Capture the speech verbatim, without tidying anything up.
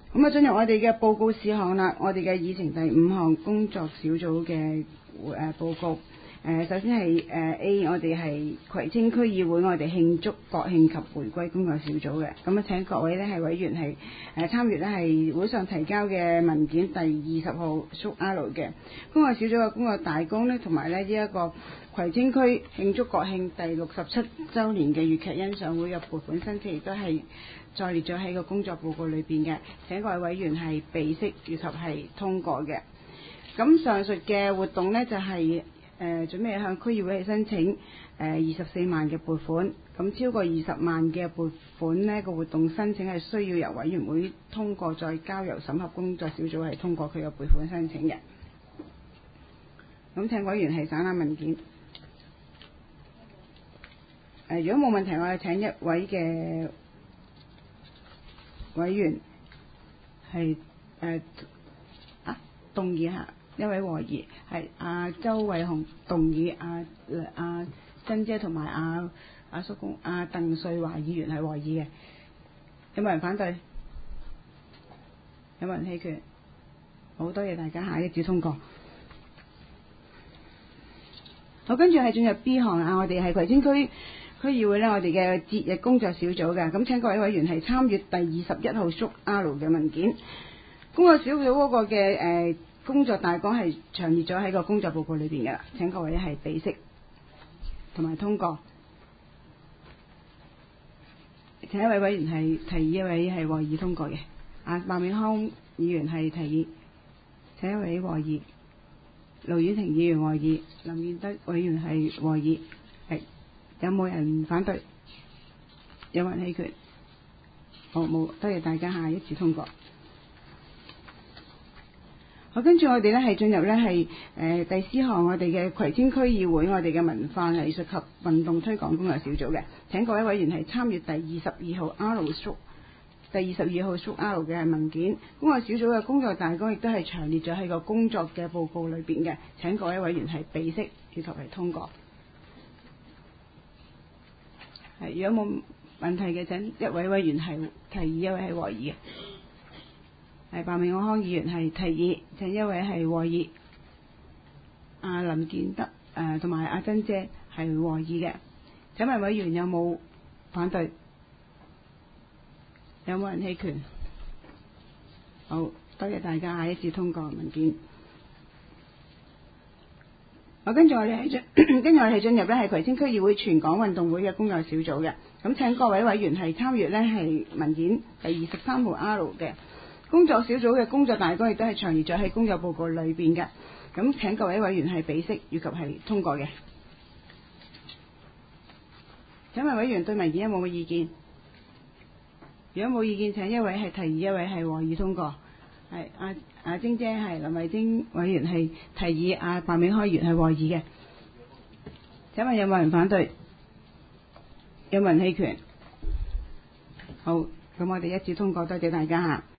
咁啊，進入我哋嘅報告事項啦，我哋嘅議程第五項工作小組嘅誒報告。誒，首先係誒 A， 我哋係葵青區議會，我哋慶祝國慶及回歸工作小組嘅。咁啊，請各位呢係委員係誒參與呢係會上提交嘅文件第二十號屬 R 嘅工作小組嘅工作大綱呢，同埋呢呢一個葵青區慶祝國慶第六十七週年嘅粵劇欣賞會嘅撥款申請，亦都係載列咗喺個工作報告裏邊嘅。請各位委員係備悉以及係通過嘅。咁上述嘅活動呢，就係、是。誒、呃、準備向區議會去申請誒二十四萬嘅撥款，咁超過二十萬嘅撥款呢個活動申請係需要由委員會通過，再交由審核工作小組係通過佢嘅撥款申請嘅。咁請委員係省下文件。誒、呃、如果冇問題，我哋請一位嘅委員係誒、呃、啊動議下。一位和議係阿周偉雄動議，阿阿珍姐同埋阿阿叔公阿鄧瑞華議員係和議嘅，有冇人反對？有冇人棄權？好多謝大家，下一致通過。好，跟住係進入 B 項啊，我哋係葵青區區議會呢，我哋嘅節日工作小組嘅，咁請各位委員係參閱第二十一號屬 R 嘅文件，工作小組嗰個嘅誒。呃工作大綱係詳列咗喺個工作報告裏邊嘅啦，請各位係備悉同埋通過。請一位委員係提議一位係和議通過嘅，啊，麥美康議員係提議，請一位和議，盧婉婷議員和議，林建德委員係和議，係有冇人反對？有冇人棄權？好，冇，多謝大家，下一次通過。好，跟住我哋呢係進入呢係誒第四項，我哋嘅葵青區議會，我哋嘅文化藝術及運動推廣工作小組嘅，請各位委員係參閱第二十二號 R 屬第二十二號屬 R 嘅文件，工作小組嘅工作大綱亦都係詳列咗喺個工作嘅報告裏邊嘅，請各位委員係備悉以及係通過。係，如果冇問題嘅，請一位委員係提議一位係和議嘅。係白明愛康議員係提議，請一位係和議，阿林建德誒同埋阿珍姐係和議嘅。請問委員有冇反對？有冇人棄權？好，多謝大家，下一次通過文件。好，跟住我哋係進，跟住我哋係進入咧係葵青區議會全港運動會嘅工作小組嘅。咁請各位委員係參閱呢係文件第二十三號 R 嘅。工作小組嘅工作大綱亦都係詳列咗喺工作報告裏邊嘅，咁請各位委員係備悉以及係通過嘅。請問委員對文件有冇意見？如果冇意見，請一位係提議一位係和議通過。係阿阿晶姐係林慧晶委員係提議，阿白美開員係和議嘅。請問有冇人反對？有冇人棄權？好，咁我哋一致通過，多謝大家嚇。